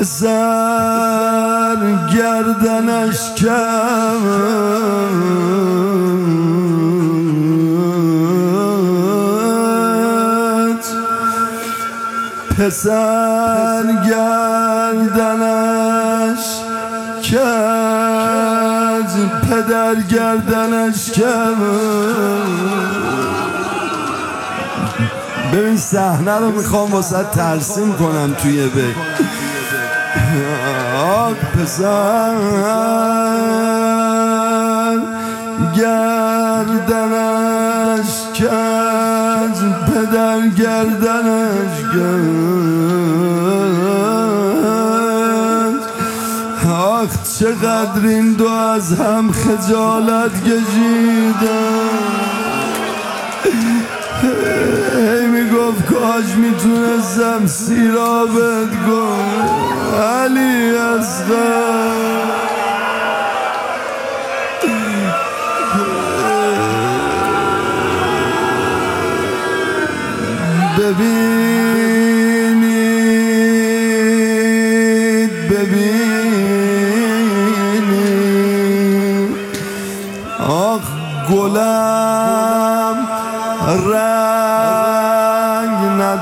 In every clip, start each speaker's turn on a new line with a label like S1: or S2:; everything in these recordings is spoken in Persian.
S1: پسر گردنش کرد، پسر گردنش کرد، پدر گردنش کرد. ببین صحنه رو میخوام واسه ترسیم کنم توی بیت. پسر گردنش کرد، پدر گردنش کرد. آخ چقدر این دو از هم خجالت کشیدن. هی میگفت کاش میتونستم سیرابت کنم علی اصغر. ببینید آخ گلم رنگ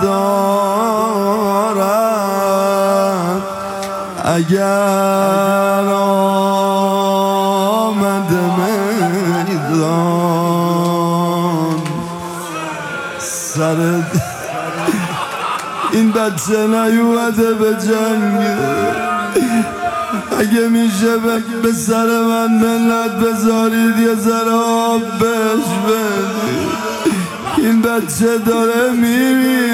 S1: ندارد، اگر آمده میدان سر این بچه نیومده به جنگ. اگه میشه به سر من منت بذارید یه ذره آب بهش بدید. این بچه داره میمیره.